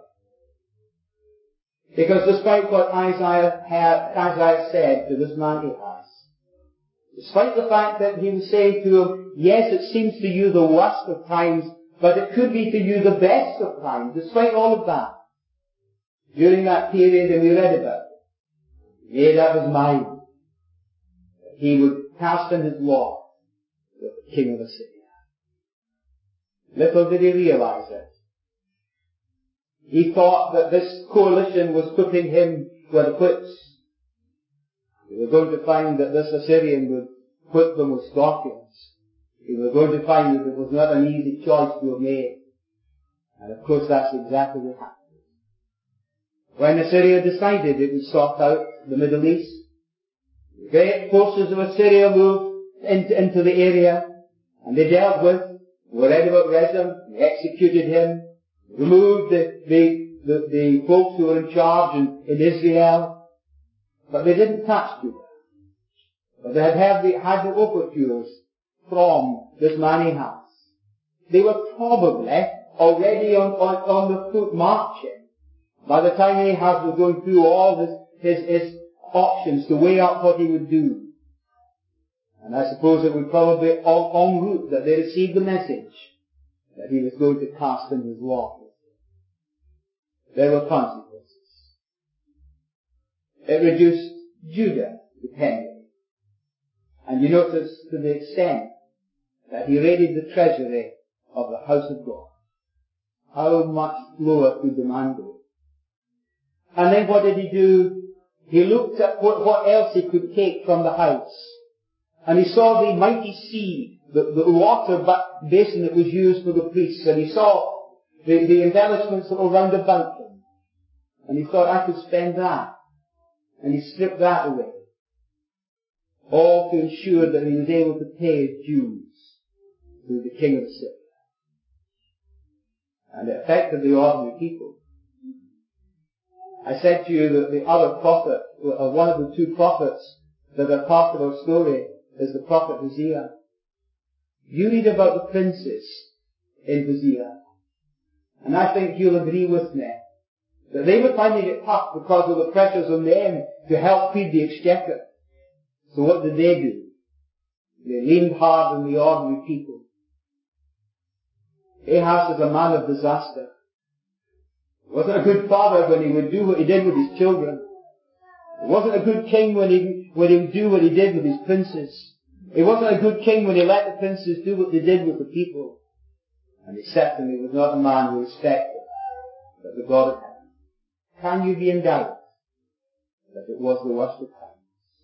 S1: Because despite what Isaiah had, Isaiah said to this man Ahaz, despite the fact that he was saying to him, yes, it seems to you the worst of times, but it could be to you the best of times, despite all of that, during that period that we read about, he made up his mind that he would cast in his lot with the king of Assyria. Little did he realize it. He thought that this coalition was putting him where the whips. He was going to find that this Assyrian would whip them with scorpions. He was going to find that it was not an easy choice to have made. And of course that's exactly what happened. When Assyria decided it would sort out the Middle East, the great forces of Assyria moved into, into the area, and they dealt with, we read about Rezin, they executed him, removed the, the, the, the folks who were in charge in, in Israel, but they didn't touch Judah. But they had had the, had the overtures from this man Ahaz. They were probably already on, on, on the foot marching by the time Ahaz was going through all his, his, his options to weigh up what he would do. And I suppose it would probably be en route that they received the message that he was going to cast in his lot. There were consequences. It reduced Judah to penury. And you notice to the extent that he raided the treasury of the house of God. How much lower could the man go? And then what did he do? He looked at what, what else he could take from the house. And he saw the mighty sea, the, the water basin that was used for the priests. And he saw the, the embellishments that were round about them. And he thought, I could spend that. And he stripped that away. All to ensure that he was able to pay his dues to the king of Assyria. And it affected the ordinary people. I said to you that the other prophet, or one of the two prophets that are part of our story, is the prophet Hosea. You read about the princes in Hosea, and I think you'll agree with me that they were finding it tough because of the pressures on them to help feed the exchequer. So what did they do? They leaned hard on the ordinary people. Ahaz is a man of disaster. He wasn't a good father when he would do what he did with his children. He wasn't a good king when he, when he would do what he did with his princes. He wasn't a good king when he let the princes do what they did with the people. And he certainly was not a man who respected that the God of heaven. Can you be in doubt that it was the worst of times?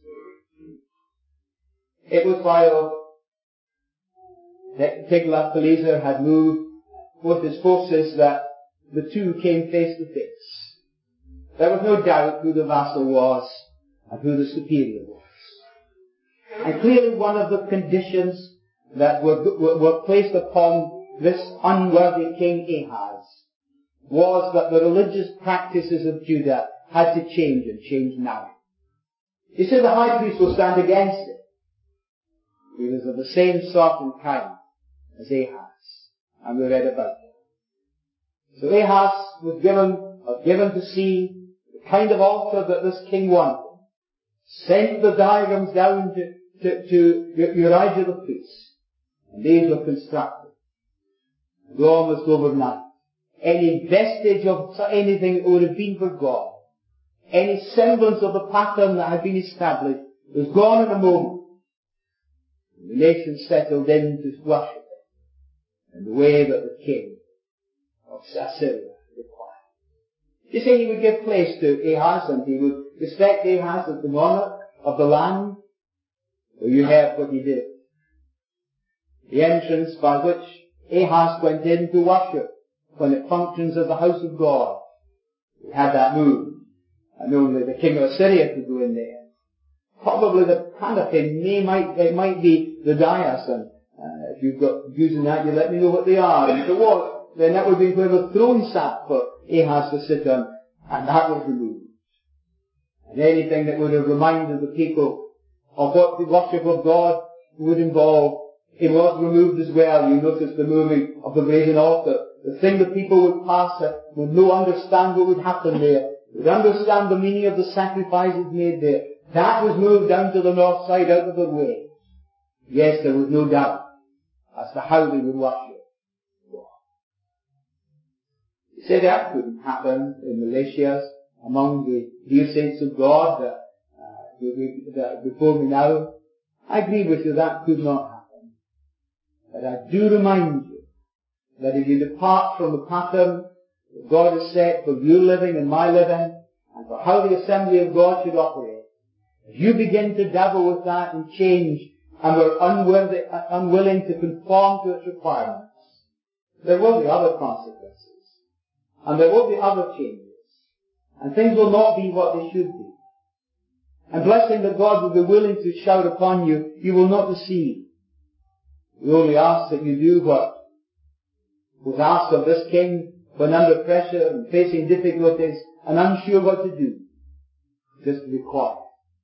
S1: It was while Tiglath-Pileser had moved with his forces that the two came face to face. There was no doubt who the vassal was and who the superior was. And clearly one of the conditions that were, were, were placed upon this unworthy King Ahaz was that the religious practices of Judah had to change, and change now. You see, the high priest will stand against it. He was of the same sort and kind as Ahaz, and we read about it. So Ahaz was given, or given to see the kind of altar that this king wanted. Sent the diagrams down to, to, to Urijah the priest, and these were constructed. And almost overnight, any vestige of anything that would have been for God, any semblance of the pattern that had been established, was gone in a moment. And the nation settled in to worship it in the way that the king of Assyria required. You see, he would give place to Ahaz, and he would respect Ahaz as the monarch of the land. Well, you heard what he did. The entrance by which Ahaz went in to worship when it functions as the house of God. We had that move. And only the king of Assyria could go in there. Probably the canopy may, might, it might be the dais, and uh, if you've got views in that, you let me know what they are. And if it was, then that would be where the throne sat for Ahaz to sit on, and that was removed. And anything that would have reminded the people of what the worship of God would involve, it was removed as well. You notice the moving of the brazen altar. The thing that people would pass it would no understand what would happen there. Would understand the meaning of the sacrifices made there. That was moved down to the north side out of the way. Yes, there was no doubt as to how they would worship God. You say that couldn't happen in Malaysia among the dear saints of God that, uh, that before me now. I agree with you, that could not happen. But I do remind you that if you depart from the pattern that God has set for your living and my living, and for how the assembly of God should operate, if you begin to dabble with that and change, and are unworthy, unwilling to conform to its requirements, there will be other consequences, and there will be other changes, and things will not be what they should be. And blessing that God will be willing to shout upon you, you will not receive. We only ask that you do what was asked of this king when under pressure and facing difficulties and unsure what to do. Just to be quiet.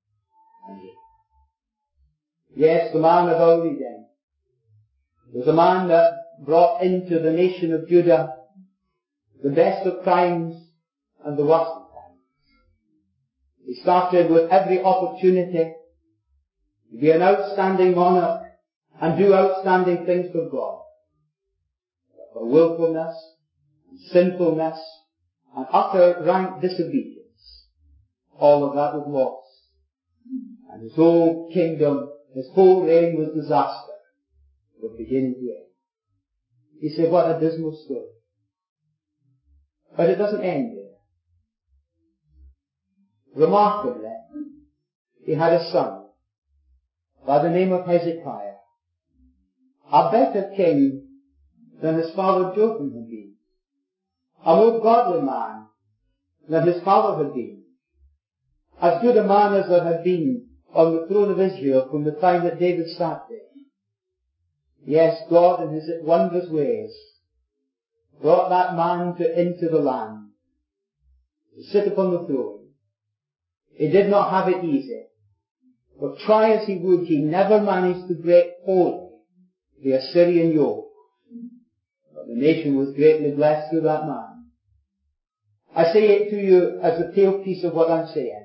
S1: Yes, the man of Al-Eden was a man that brought into the nation of Judah the best of times and the worst of times. He started with every opportunity to be an outstanding monarch and do outstanding things for God. But for willfulness and sinfulness and utter rank disobedience, all of that was lost. And his whole kingdom, his whole reign was disaster from beginning to end. He said, what a dismal story. But it doesn't end there. Remarkably, he had a son by the name of Hezekiah, a better king than his father Jotham had been, a more godly man than his father had been, as good a man as there had been on the throne of Israel from the time that David sat there. Yes, God in his wondrous ways brought that man to, into the land to sit upon the throne. He did not have it easy, but try as he would, he never managed to break wholly the Assyrian yoke. But the nation was greatly blessed through that man. I say it to you as a tailpiece of what I'm saying.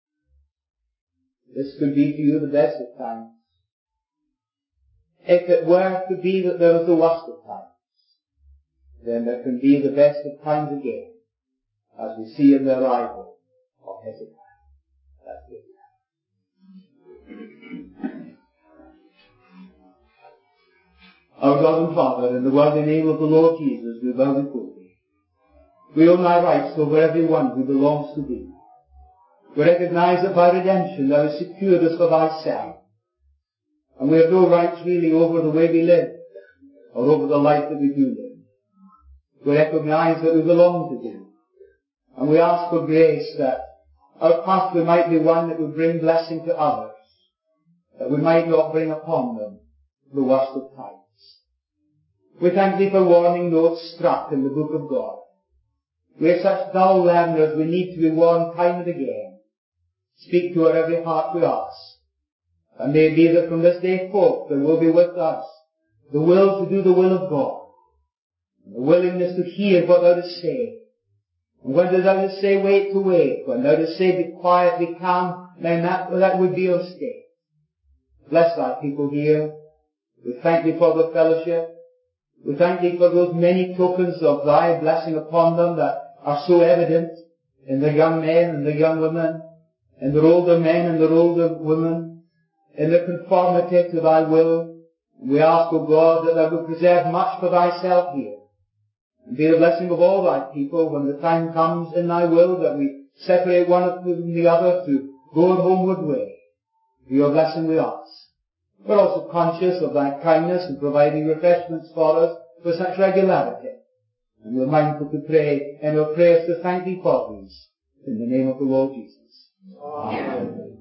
S1: This could be to you the best of times. If it were to be that there is the worst of times, then there can be the best of times again, as we see in the arrival of Hezekiah. That's good. Our God and Father, in the worthy name of the Lord Jesus, we bow before thee. We own thy rights over every one who belongs to thee. We recognize that by redemption thou hast secured us for thyself. And we have no rights really over the way we live, or over the life that we do live. We recognize that we belong to thee. And we ask for grace that our pathway might be one that would bring blessing to others, that we might not bring upon them the worst of times. We thank thee for warning notes struck in the book of God. We are such dull learners, we need to be warned time and again. Speak to our every heart, we ask. And may it be that from this day forth there will be with us the will to do the will of God, and the willingness to hear what thou dost say. And when thou dost say wait to wait, when thou dost say be quiet, be calm, then that, that would be our state. Bless thy people here. We thank thee for the fellowship. We thank thee for those many tokens of thy blessing upon them that are so evident in the young men and the young women, in their older men and their older women, in their conformity to thy will. We ask, O God, that thou wilt preserve much for thyself here, and be the blessing of all thy people when the time comes in thy will that we separate one from the other to go our homeward way. Be your blessing we ask. We're also conscious of thy kindness in providing refreshments for us for such regularity. And we're mindful to pray in our prayers to thank thee for these. In the name of the Lord Jesus. Amen.